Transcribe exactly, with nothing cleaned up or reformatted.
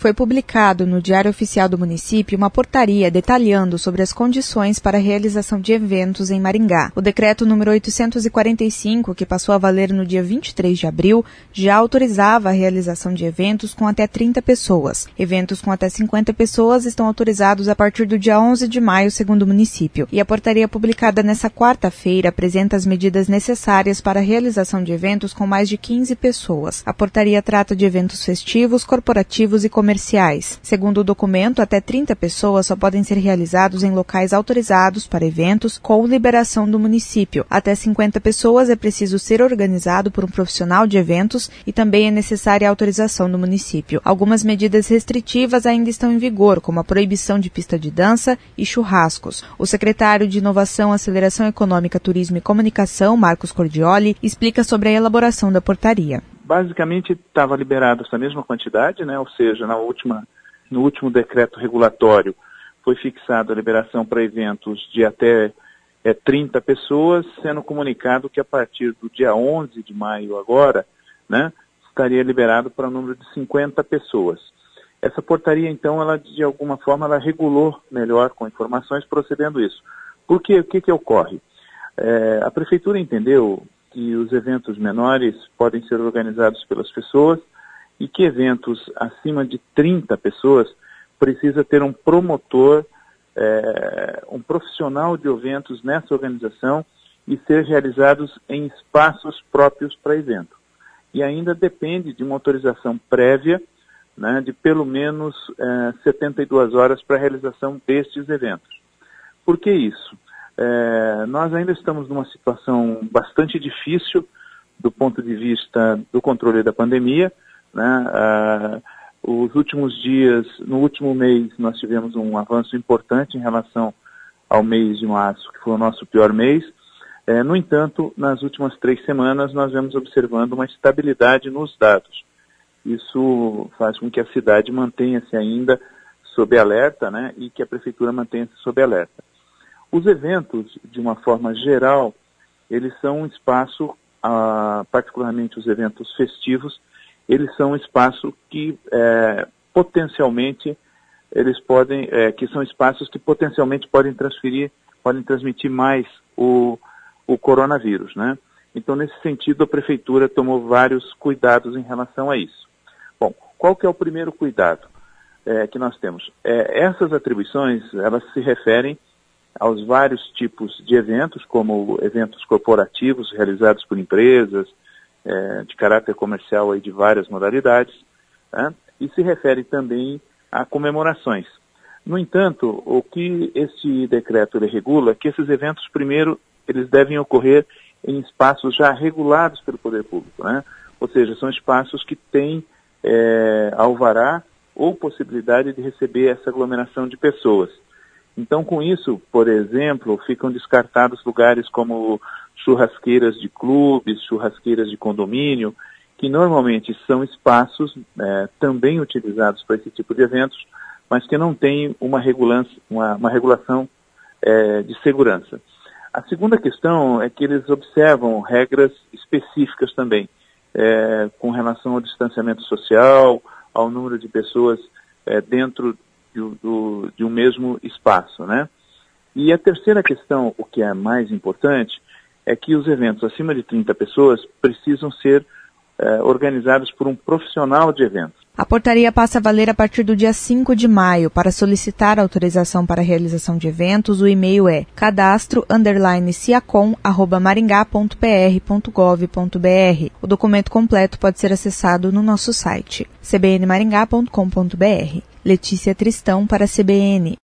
Foi publicado no Diário Oficial do Município uma portaria detalhando sobre as condições para a realização de eventos em Maringá. O decreto número oitocentos e quarenta e cinco, que passou a valer no dia vinte e três de abril, já autorizava a realização de eventos com até trinta pessoas. Eventos com até cinquenta pessoas estão autorizados a partir do dia onze de maio, segundo o município. E a portaria publicada nesta quarta-feira apresenta as medidas necessárias para a realização de eventos com mais de quinze pessoas. A portaria trata de eventos festivos, corporativos e comerciais. Segundo o documento, até trinta pessoas só podem ser realizados em locais autorizados para eventos com liberação do município. Até cinquenta pessoas é preciso ser organizado por um profissional de eventos e também é necessária a autorização do município. Algumas medidas restritivas ainda estão em vigor, como a proibição de pista de dança e churrascos. O secretário de Inovação, Aceleração Econômica, Turismo e Comunicação, Marcos Cordioli, explica sobre a elaboração da portaria. Basicamente estava liberado essa mesma quantidade, né? Ou seja, na última, no último decreto regulatório foi fixada a liberação para eventos de até é, trinta pessoas, sendo comunicado que a partir do dia onze de maio agora, né, estaria liberado para um número de cinquenta pessoas. Essa portaria, então, ela de alguma forma ela regulou melhor com informações procedendo isso. Por quê? O que que ocorre? É, a prefeitura entendeu que os eventos menores podem ser organizados pelas pessoas e que eventos acima de trinta pessoas precisa ter um promotor, é, um profissional de eventos nessa organização e ser realizados em espaços próprios para evento. E ainda depende de uma autorização prévia, né, de pelo menos é, setenta e duas horas para a realização destes eventos. Por que isso? É, nós ainda estamos numa situação bastante difícil do ponto de vista do controle da pandemia, né? Ah, os últimos dias, no último mês, nós tivemos um avanço importante em relação ao mês de março, que foi o nosso pior mês. É, no entanto, nas últimas três semanas, nós vemos observando uma estabilidade nos dados. Isso faz com que a cidade mantenha-se ainda sob alerta, né? E que a prefeitura mantenha-se sob alerta. Os eventos, de uma forma geral, eles são um espaço, ah, particularmente os eventos festivos, eles são um espaço que é, potencialmente, eles podem, é, que são espaços que potencialmente podem transferir, podem transmitir mais o, o coronavírus, né? Então, nesse sentido, a prefeitura tomou vários cuidados em relação a isso. Bom, qual que é o primeiro cuidado é, que nós temos? É, essas atribuições, elas se referem aos vários tipos de eventos, como eventos corporativos realizados por empresas, é, de caráter comercial aí de várias modalidades, né? E se refere também a comemorações. No entanto, o que este decreto ele regula é que esses eventos, primeiro, eles devem ocorrer em espaços já regulados pelo poder público, né? Ou seja, são espaços que têm é, alvará ou possibilidade de receber essa aglomeração de pessoas. Então, com isso, por exemplo, ficam descartados lugares como churrasqueiras de clubes, churrasqueiras de condomínio, que normalmente são espaços é, também utilizados para esse tipo de eventos, mas que não têm uma, uma, uma regulação é, de segurança. A segunda questão é que eles observam regras específicas também, é, com relação ao distanciamento social, ao número de pessoas é, dentro Do, do, de um mesmo espaço, né? E a terceira questão, o que é mais importante, é que os eventos acima de trinta pessoas precisam ser eh, organizados por um profissional de eventos. A portaria passa a valer a partir do dia cinco de maio. Para solicitar autorização para a realização de eventos, o e-mail é cadastro underline ciacom arroba maringá ponto p r ponto gov ponto b r. O documento completo pode ser acessado no nosso site c b n maringá ponto com ponto b r. Letícia Tristão para a C B N.